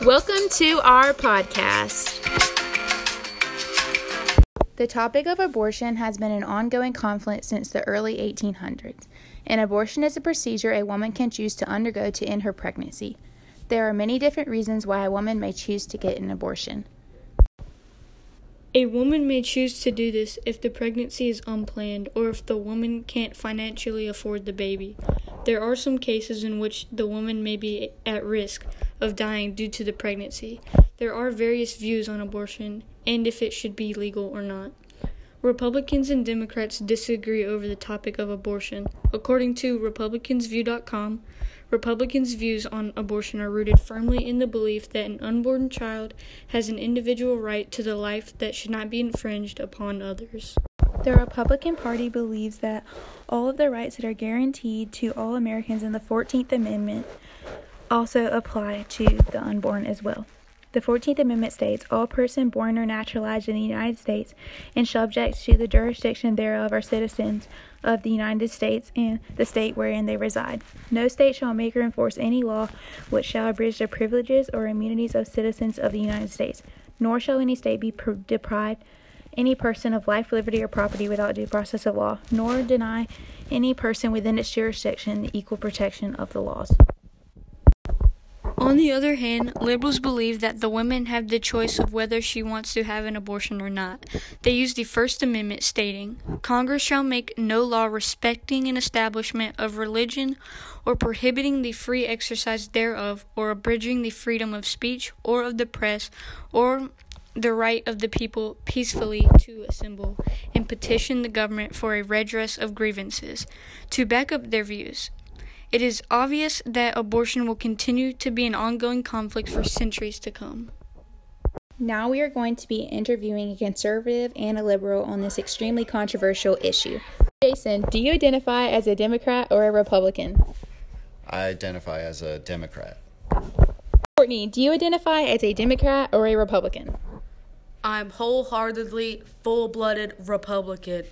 Welcome to our podcast. The topic of abortion has been an ongoing conflict since the early 1800s. An abortion is a procedure a woman can choose to undergo to end her pregnancy. There are many different reasons why a woman may choose to get an abortion. A woman may choose to do this if the pregnancy is unplanned or if the woman can't financially afford the baby. There are some cases in which the woman may be at risk of dying due to the pregnancy. There are various views on abortion and if it should be legal or not. Republicans and Democrats disagree over the topic of abortion. According to RepublicansView.com, Republicans' views on abortion are rooted firmly in the belief that an unborn child has an individual right to the life that should not be infringed upon others. The Republican Party believes that all of the rights that are guaranteed to all Americans in the 14th Amendment also apply to the unborn as well. The 14th Amendment states, all persons born or naturalized in the United States and subject to the jurisdiction thereof are citizens of the United States and the state wherein they reside. No state shall make or enforce any law which shall abridge the privileges or immunities of citizens of the United States, nor shall any state be deprived any person of life, liberty, or property without due process of law, nor deny any person within its jurisdiction the equal protection of the laws. On the other hand, liberals believe that the woman have the choice of whether she wants to have an abortion or not. They use the First Amendment stating, Congress shall make no law respecting an establishment of religion or prohibiting the free exercise thereof or abridging the freedom of speech or of the press or the right of the people peacefully to assemble and petition the government for a redress of grievances. To back up their views, it is obvious that abortion will continue to be an ongoing conflict for centuries to come. Now we are going to be interviewing a conservative and a liberal on this extremely controversial issue. Jason, do you identify as a Democrat or a Republican? I identify as a Democrat. Courtney, do you identify as a Democrat or a Republican? I'm wholeheartedly, full-blooded Republican.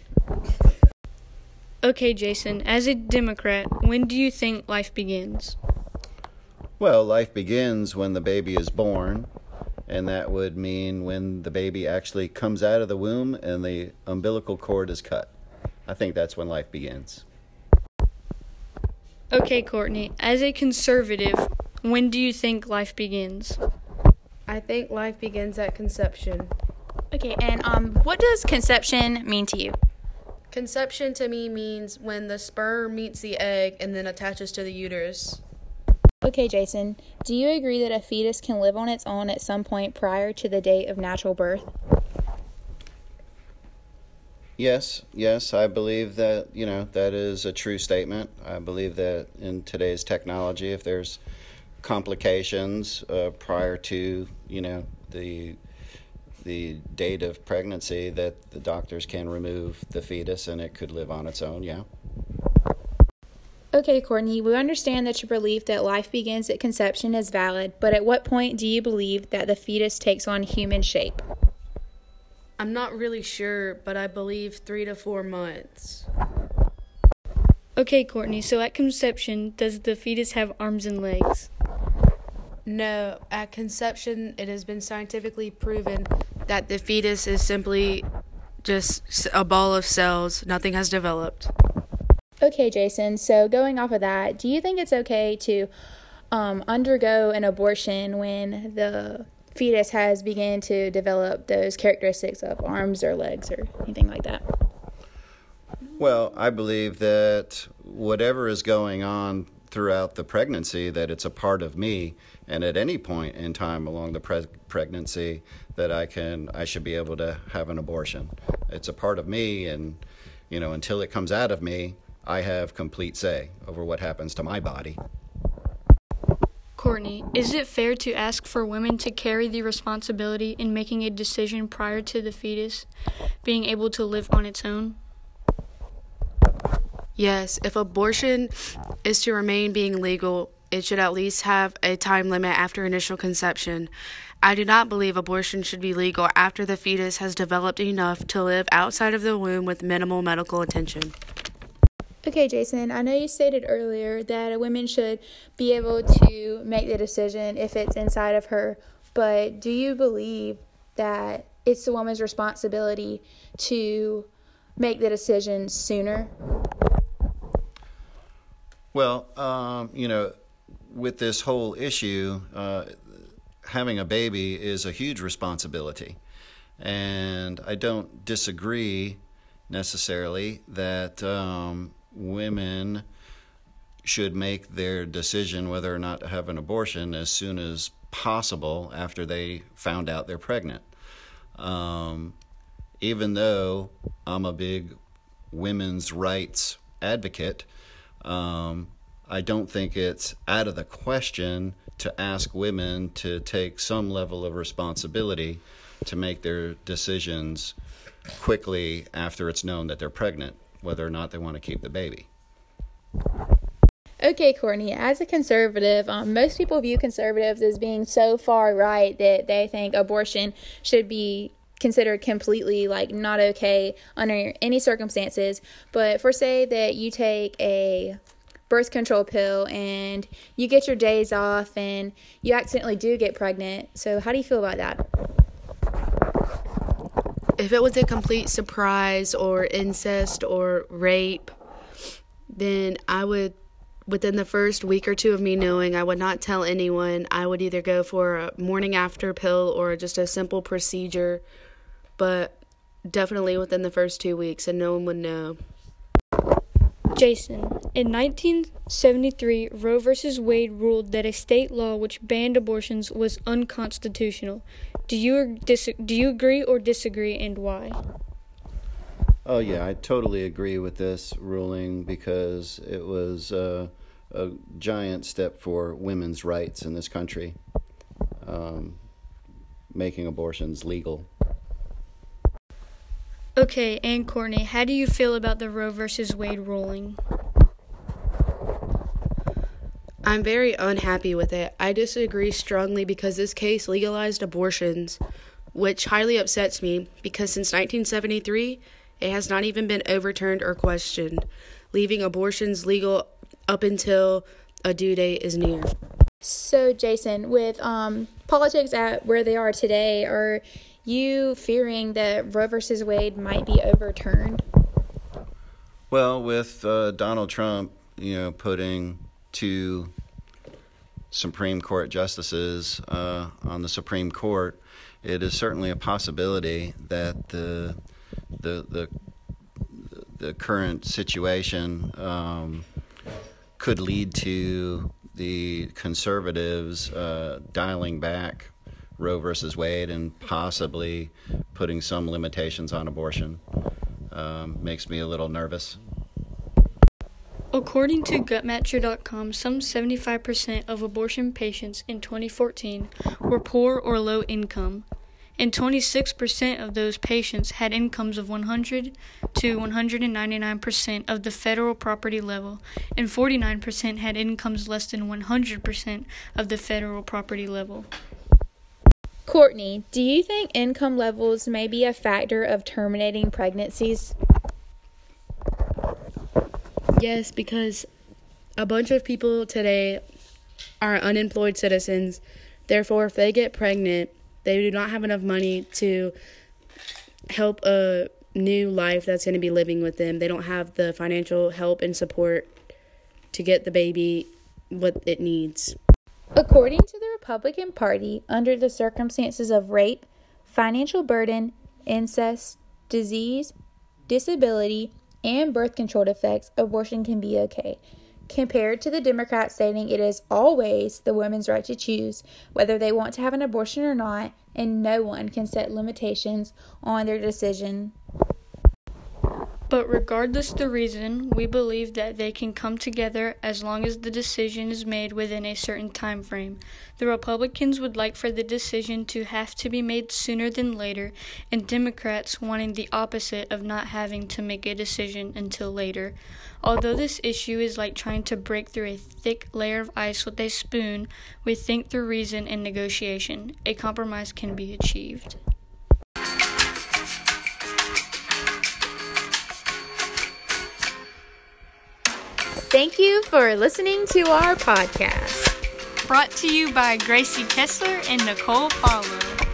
Okay, Jason, as a Democrat, when do you think life begins? Well, life begins when the baby is born, and that would mean when the baby actually comes out of the womb and the umbilical cord is cut. I think that's when life begins. Okay, Courtney, as a conservative, when do you think life begins? I think life begins at conception. Okay, and what does conception mean to you? Conception to me means when the sperm meets the egg and then attaches to the uterus. Okay, Jason, do you agree that a fetus can live on its own at some point prior to the date of natural birth? Yes, I believe that, that is a true statement. I believe that in today's technology, if there's complications prior to, the date of pregnancy, that the doctors can remove the fetus and it could live on its own, yeah. Okay, Courtney, we understand that your belief that life begins at conception is valid, but at what point do you believe that the fetus takes on human shape? I'm not really sure, but I believe 3 to 4 months. Okay, Courtney, so at conception, does the fetus have arms and legs? No, at conception, it has been scientifically proven that the fetus is simply just a ball of cells. Nothing has developed. Okay, Jason, so going off of that, do you think it's okay to undergo an abortion when the fetus has begun to develop those characteristics of arms or legs or anything like that? Well, I believe that whatever is going on throughout the pregnancy, that it's a part of me, and at any point in time along the pregnancy that I should be able to have an abortion. It's a part of me, and until it comes out of me, I have complete say over what happens to my body. Courtney, is it fair to ask for women to carry the responsibility in making a decision prior to the fetus being able to live on its own? Yes, if abortion is to remain being legal, it should at least have a time limit after initial conception. I do not believe abortion should be legal after the fetus has developed enough to live outside of the womb with minimal medical attention. Okay, Jason, I know you stated earlier that a woman should be able to make the decision if it's inside of her, but do you believe that it's the woman's responsibility to make the decision sooner? Well, with this whole issue, having a baby is a huge responsibility. And I don't disagree necessarily that women should make their decision whether or not to have an abortion as soon as possible after they found out they're pregnant. Even though I'm a big women's rights advocate, I don't think it's out of the question to ask women to take some level of responsibility to make their decisions quickly after it's known that they're pregnant, whether or not they want to keep the baby. Okay, Courtney, as a conservative, most people view conservatives as being so far right that they think abortion should be considered completely not okay under any circumstances. But for say that you take a birth control pill and you get your days off and you accidentally do get pregnant. So how do you feel about that? If it was a complete surprise or incest or rape, then I would, within the first week or two of me knowing, I would not tell anyone. I would either go for a morning after pill or just a simple procedure, but definitely within the first 2 weeks, and no one would know. Jason, in 1973, Roe v. Wade ruled that a state law which banned abortions was unconstitutional. Do you agree or disagree, and why? Oh, yeah, I totally agree with this ruling because it was a giant step for women's rights in this country, making abortions legal. Okay, and Courtney, how do you feel about the Roe v. Wade ruling? I'm very unhappy with it. I disagree strongly because this case legalized abortions, which highly upsets me because since 1973, it has not even been overturned or questioned, leaving abortions legal up until a due date is near. So, Jason, with politics at where they are today, are you fearing that Roe v. Wade might be overturned? Well, with Donald Trump, putting two Supreme Court justices on the Supreme Court, it is certainly a possibility that the current situation could lead to the conservatives dialing back Roe versus Wade and possibly putting some limitations on abortion. Makes me a little nervous. According to Gutmatcher.com, some 75% of abortion patients in 2014 were poor or low income, and 26% of those patients had incomes of 100 to 199% of the federal property level, and 49% had incomes less than 100% of the federal property level. Courtney, do you think income levels may be a factor of terminating pregnancies? Yes, because a bunch of people today are unemployed citizens. Therefore, if they get pregnant, they do not have enough money to help a new life that's going to be living with them. They don't have the financial help and support to get the baby what it needs. According to the Republican Party, under the circumstances of rape, financial burden, incest, disease, disability, and birth control defects, abortion can be okay. Compared to the Democrats stating it is always the woman's right to choose whether they want to have an abortion or not, and no one can set limitations on their decision. But regardless the reason, we believe that they can come together as long as the decision is made within a certain time frame. The Republicans would like for the decision to have to be made sooner than later, and Democrats wanting the opposite of not having to make a decision until later. Although this issue is like trying to break through a thick layer of ice with a spoon, we think through reason and negotiation, a compromise can be achieved. Thank you for listening to our podcast. Brought to you by Gracie Kessler and Nicole Farlow.